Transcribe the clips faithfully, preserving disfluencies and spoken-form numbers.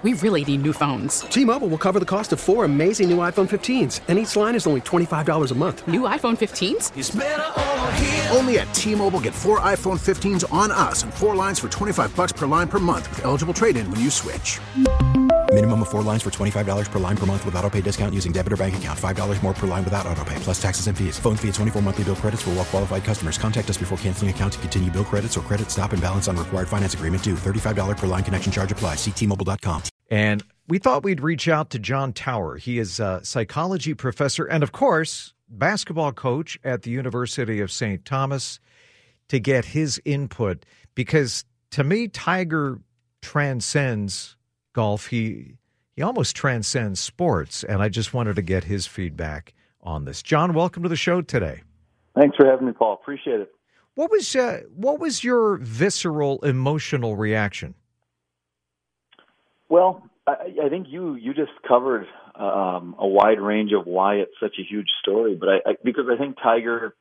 We really need new phones. T-Mobile will cover the cost of four amazing new iPhone fifteens, and each line is only twenty-five dollars a month. New iPhone fifteens? It's better over here. Only at T-Mobile, get four iPhone fifteens on us and four lines for twenty-five dollars per line per month with eligible trade-in when you switch. Minimum of four lines for twenty-five dollars per line per month with autopay discount using debit or bank account. five dollars more per line without autopay, plus taxes and fees. Phone fee at twenty-four monthly bill credits for well-qualified customers. Contact us before canceling account to continue bill credits or credit stop and balance on required finance agreement due. thirty-five dollars per line connection charge applies. See T Mobile dot com. And we thought we'd reach out to John Tower. He is a psychology professor and, of course, basketball coach at the University of Saint Thomas, to get his input. Because, to me, Tiger transcends golf. He he almost transcends sports, and I just wanted to get his feedback on this. John, welcome to the show today. Thanks for having me, Paul. Appreciate it. What was uh, what was your visceral, emotional reaction? Well, I, I think you you just covered um, a wide range of why it's such a huge story. But I, I because I think Tiger,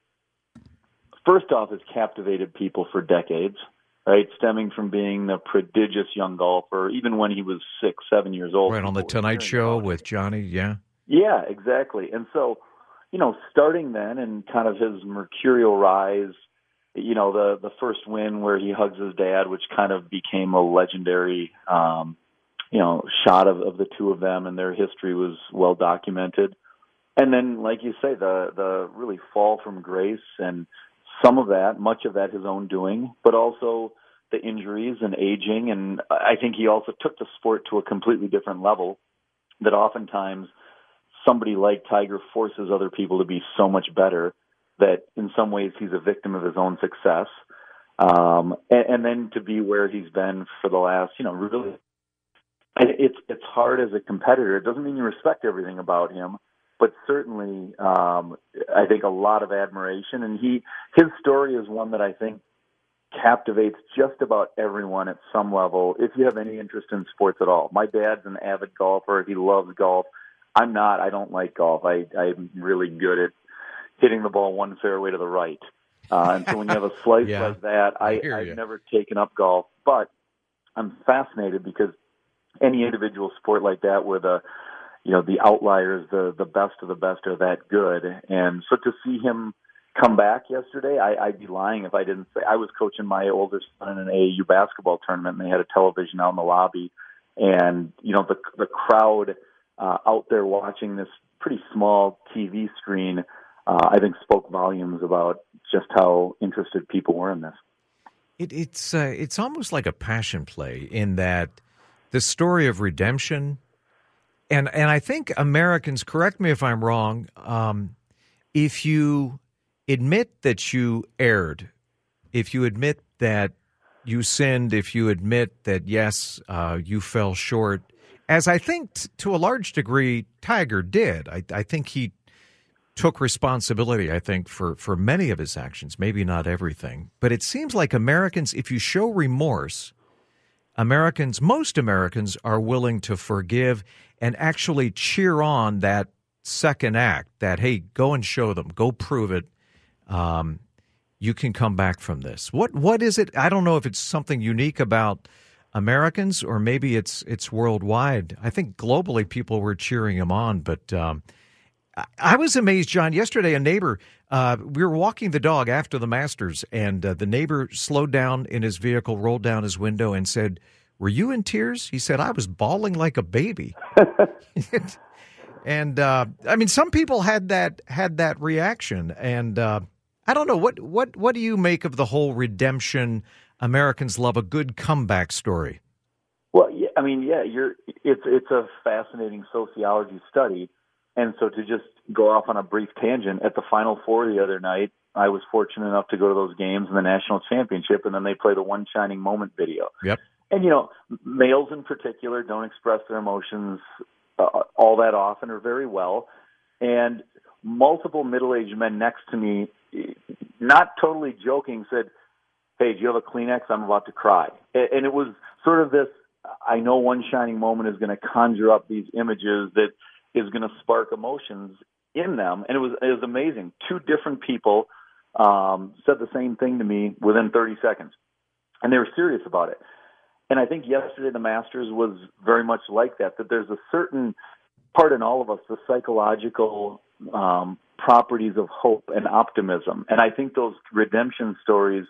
first off, has captivated people for decades. Right, stemming from being a prodigious young golfer, even when he was six, seven years old. Right, on the Tonight Show with Johnny, yeah. Yeah, exactly. And so, you know, starting then and kind of his mercurial rise, you know, the the first win where he hugs his dad, which kind of became a legendary, um, you know, shot of, of the two of them, and their history was well documented. And then, like you say, the the really fall from grace, and some of that, much of that his own doing, but also the injuries and aging. And I think he also took the sport to a completely different level that oftentimes somebody like Tiger forces other people to be so much better that in some ways he's a victim of his own success. Um, and, and then to be where he's been for the last, you know, really, it's, it's hard as a competitor. It doesn't mean you respect everything about him, but certainly, um, I think a lot of admiration. And he, his story is one that I think captivates just about everyone at some level, if you have any interest in sports at all. My dad's an avid golfer. He loves golf. I'm not. I don't like golf. I, I'm really good at hitting the ball one fairway to the right. Uh, and so when you have a slice yeah, like that, I, I I've you. never taken up golf. But I'm fascinated because any individual sport like that where the you know, the outliers, the, the best of the best are that good. And so to see him come back yesterday, I, I'd be lying if I didn't say. I was coaching my older son in an A A U basketball tournament, and they had a television out in the lobby. And, you know, the the crowd uh, out there watching this pretty small T V screen, uh, I think spoke volumes about just how interested people were in this. It, it's, uh, it's almost like a passion play in that the story of redemption. And and I think Americans, correct me if I'm wrong, um, if you admit that you erred, if you admit that you sinned, if you admit that, yes, uh, you fell short, as I think t- to a large degree Tiger did. I, I think he took responsibility, I think, for, for many of his actions, maybe not everything. But it seems like Americans, if you show remorse, Americans, most Americans are willing to forgive and actually cheer on that second act, that, hey, go and show them, go prove it. Um, you can come back from this. What What is it? I don't know if it's something unique about Americans or maybe it's it's worldwide. I think globally people were cheering him on, but um, I, I was amazed, John. Yesterday, a neighbor, uh, we were walking the dog after the Masters, and uh, the neighbor slowed down in his vehicle, rolled down his window, and said, "Were you in tears?" He said, "I was bawling like a baby." And uh, I mean, some people had that had that reaction, and uh, I don't know what what what do you make of the whole redemption? Americans love a good comeback story. Well, yeah, I mean, yeah, you're. It's it's a fascinating sociology study, and so to just go off on a brief tangent, at the Final Four the other night, I was fortunate enough to go to those games in the national championship, and then they play the One Shining Moment video. Yep. And you know, males in particular don't express their emotions uh, all that often or very well, and multiple middle-aged men next to me, not totally joking, said, "Hey, do you have a Kleenex? I'm about to cry." And it was sort of this, I know one shining moment is going to conjure up these images that is going to spark emotions in them. And it was it was amazing. Two different people um, said the same thing to me within thirty seconds. And they were serious about it. And I think yesterday the Masters was very much like that, that there's a certain part in all of us, the psychological um, properties of hope and optimism. And I think those redemption stories,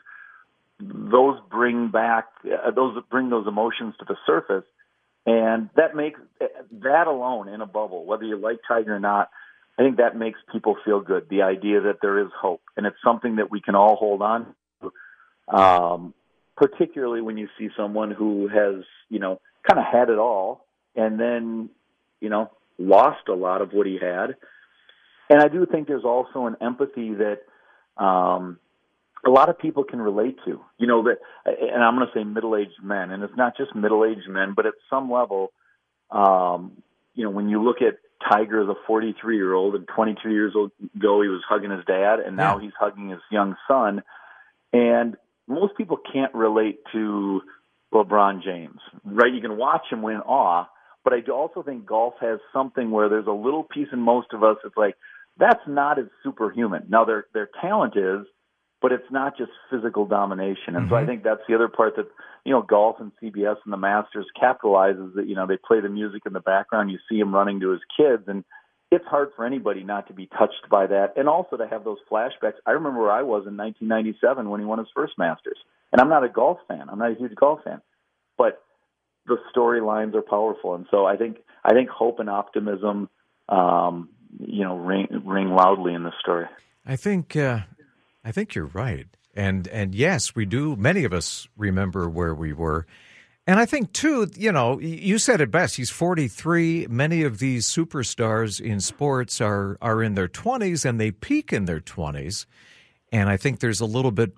those bring back, uh, those bring those emotions to the surface. And that makes, that alone in a bubble, whether you like Tiger or not, I think that makes people feel good, the idea that there is hope. And it's something that we can all hold on to, um, particularly when you see someone who has, you know, kind of had it all and then, you know, lost a lot of what he had. And I do think there's also an empathy that um, a lot of people can relate to, you know, that, and I'm going to say middle-aged men, and it's not just middle-aged men, but at some level, um, you know, when you look at Tiger as a forty-three-year-old and twenty-two years ago he was hugging his dad, and now yeah. he's hugging his young son, and most people can't relate to LeBron James, right? You can watch him win awe, but I do also think golf has something where there's a little piece in most of us that's like, that's not as superhuman. Now, their their talent is, but it's not just physical domination. And mm-hmm. so I think that's the other part that, you know, golf and C B S and the Masters capitalizes that, you know, they play the music in the background. You see him running to his kids, and it's hard for anybody not to be touched by that. And also to have those flashbacks. I remember where I was in nineteen ninety-seven when he won his first Masters. And I'm not a golf fan. I'm not a huge golf fan. But the storylines are powerful. And so I think I think hope and optimism, um, you know, ring, ring loudly in this story. I think uh, I think you're right. And and yes, we do. Many of us remember where we were. And I think, too, you know, you said it best. He's forty-three. Many of these superstars in sports are, are in their twenties, and they peak in their twenties. And I think there's a little bit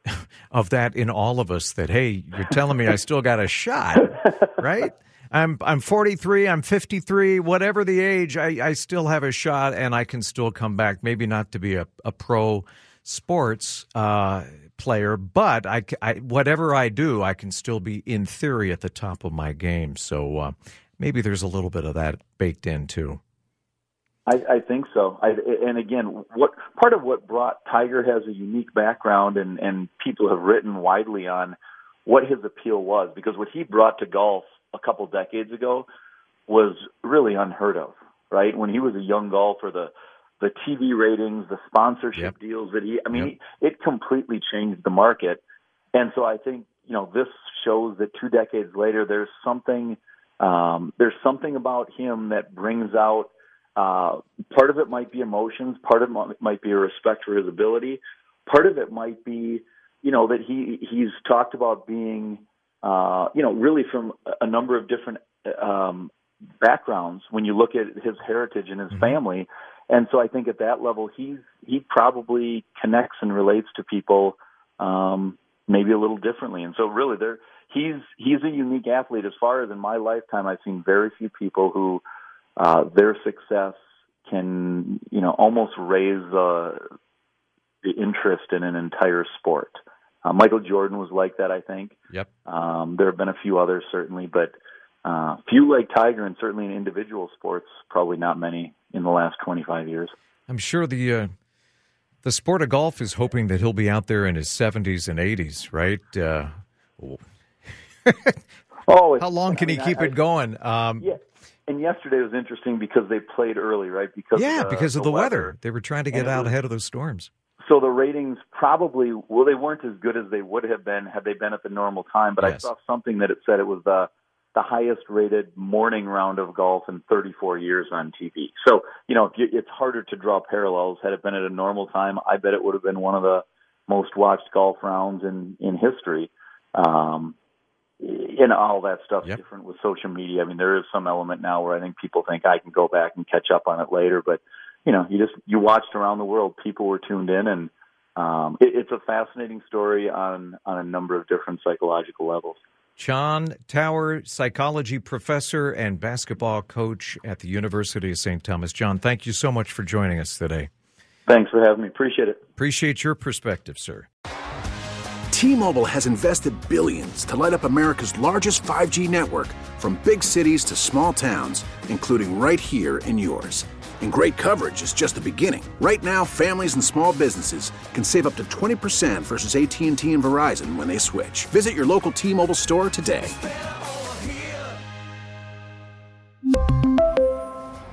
of that in all of us that, hey, you're telling me I still got a shot, right? I'm I'm forty-three, I'm fifty-three, whatever the age, I, I still have a shot, and I can still come back, maybe not to be a, a pro sports uh, player, but I, I, whatever I do, I can still be, in theory, at the top of my game. So uh, maybe there's a little bit of that baked in, too. I, I think so. I, and again, what part of what brought Tiger has a unique background, and, and people have written widely on what his appeal was, because what he brought to golf a couple decades ago was really unheard of, right? When he was a young golfer, the the T V ratings, the sponsorship yep. deals that he, I mean, yep. he, it completely changed the market. And so I think, you know, this shows that two decades later, there's something, um, there's something about him that brings out, uh, part of it might be emotions, part of it might be a respect for his ability. Part of it might be, you know, that he, he's talked about being, uh, you know, really from a number of different, um, backgrounds when you look at his heritage and his mm-hmm. family. And so I think at that level, he's, he probably connects and relates to people um, maybe a little differently. And so really, there he's he's a unique athlete. As far as in my lifetime, I've seen very few people who uh, their success can, you know, almost raise uh, the interest in an entire sport. Uh, Michael Jordan was like that, I think. Yep. Um, there have been a few others, certainly, but uh, few like Tiger, and certainly in individual sports, probably not many in the last twenty-five years. I'm sure the uh, the sport of golf is hoping that he'll be out there in his seventies and eighties, right? Uh, oh, how long can I mean, he keep I, it going? Um, yeah, and yesterday was interesting because they played early, right? Because yeah, of the, because of the, the weather. weather. They were trying to get out was, ahead of those storms. So the ratings probably, well, they weren't as good as they would have been had they been at the normal time. But yes. I saw something that it said it was the the highest rated morning round of golf in thirty-four years on T V. So, you know, it's harder to draw parallels. Had it been at a normal time, I bet it would have been one of the most watched golf rounds in, in history. Um, and all that stuff yep. different with social media. I mean, there is some element now where I think people think I can go back and catch up on it later. But, you know, you just, you watched around the world, people were tuned in, and um, it, it's a fascinating story on, on a number of different psychological levels. John Tauer, psychology professor and basketball coach at the University of Saint Thomas. John, thank you so much for joining us today. Thanks for having me. Appreciate it. Appreciate your perspective, sir. T-Mobile has invested billions to light up America's largest five G network, from big cities to small towns, including right here in yours. And great coverage is just the beginning. Right now, families and small businesses can save up to twenty percent versus A T and T and Verizon when they switch. Visit your local T-Mobile store today.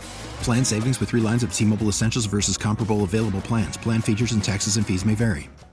Plan savings with three lines of T-Mobile Essentials versus comparable available plans. Plan features and taxes and fees may vary.